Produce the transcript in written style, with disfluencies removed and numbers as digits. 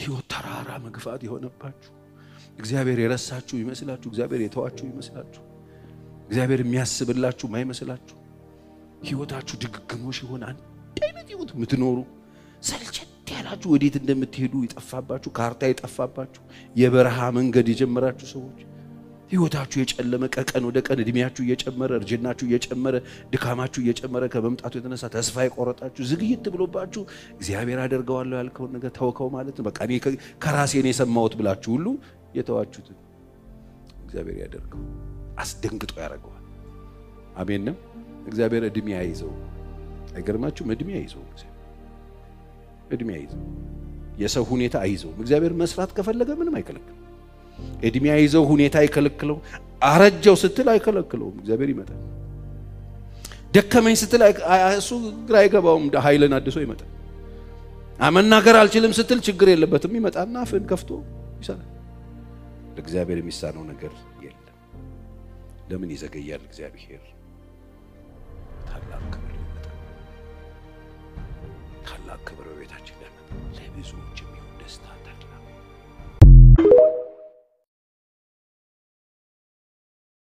ሕይወት ተራራ መግፋት የሆነባችሁ እግዚአብሔር የረሳችሁ ይመስላችሁ እግዚአብሔር የተዋችሁ ይመስላችሁ እግዚአብሔር የሚያስብላችሁ ማይመስላችሁ ሕይወታችሁ ድግግሞሽ ይሆናል አይነት ሕይወት ምትኖሩ ሰልቸት ያላችሁ ወዴት እንደምትሄዱ ይጠፋባችሁ ካርታ ይጠፋባችሁ የበረሃ መንገድ የጀመራችሁ ሰዎች ሕይወታችሁ የጨለመ ቀን ወደ ቀን እድሜያችሁ እየጨመረ እርጅናችሁ እየጨመረ ድካማችሁ እየጨመረ ከመምጣቱ የተነሳ ተስፋ ይቆረጣችሁ ዝግይት ብሎባችሁ እግዚአብሔር አደርገዋለሁ ያልከው ነገር ተወከው ማለት ነው በቃ እኔ ከራሴ ነው የሰማሁት ብላችሁ ሁሉ የተዋችሁት እግዚአብሔር ያደርገው አስደንግጦ ያረጋዋል አሜን ነው እግዚአብሔር እድሜ አይዘው አይገርማችሁም እድሜ አይዘው እድሜ አይዘው የሰው ሁኔታ አይዘው እግዚአብሔር መስራት ከፈለገ ምንም አይከለክልም እድሜ አይዘው ሁኔታ አይከለክለው አረጀው ስትል አይከለክለው እግዚአብሔር ይመጣል ደከመኝ ስትል እሱ ግራ አይገባውም ኃይልን አድሶ ይመጣል አመናገር አልችልም ስትል ችግር የለበትም ይመጣና አፍን ከፍቶ ይሰራል ለእግዚአብሔር የሚሳነው ነገር የለም ለምን ይዘገያል እግዚአብሔር ታላቅ ክብር ይመጣል ታላቅ ክብር በቤታችን ያመጣል ለብዙዎች